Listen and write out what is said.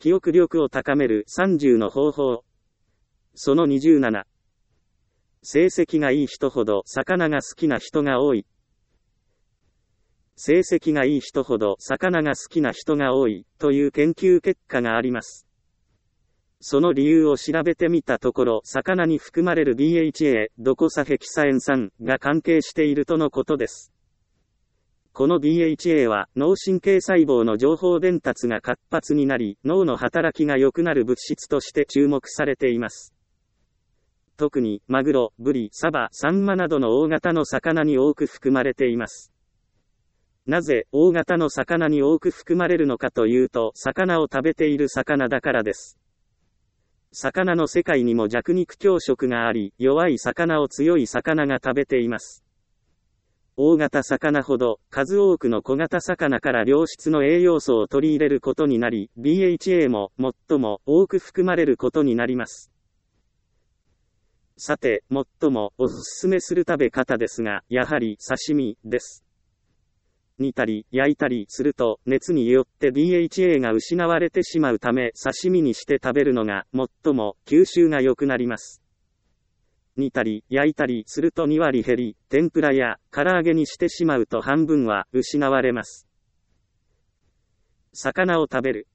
記憶力を高める30の方法。その27。成績がいい人ほど魚が好きな人が多い。成績がいい人ほど魚が好きな人が多いという研究結果があります。その理由を調べてみたところ、魚に含まれる DHA、ドコサヘキサエン酸が関係しているとのことです。この DHA は脳神経細胞の情報伝達が活発になり、脳の働きが良くなる物質として注目されています。特にマグロ、ブリ、サバ、サンマなどの大型の魚に多く含まれています。なぜ大型の魚に多く含まれるのかというと、魚を食べている魚だからです。魚の世界にも弱肉強食があり、弱い魚を強い魚が食べています。大型魚ほど数多くの小型魚から良質の栄養素を取り入れることになり、DHA も最も多く含まれることになります。さて、最もおすすめする食べ方ですが、やはり刺身です。煮たり焼いたりすると熱によって DHA が失われてしまうため、刺身にして食べるのが最も吸収が良くなります。煮たり焼いたりすると2割減り、天ぷらや唐揚げにしてしまうと半分は失われます。魚を食べる。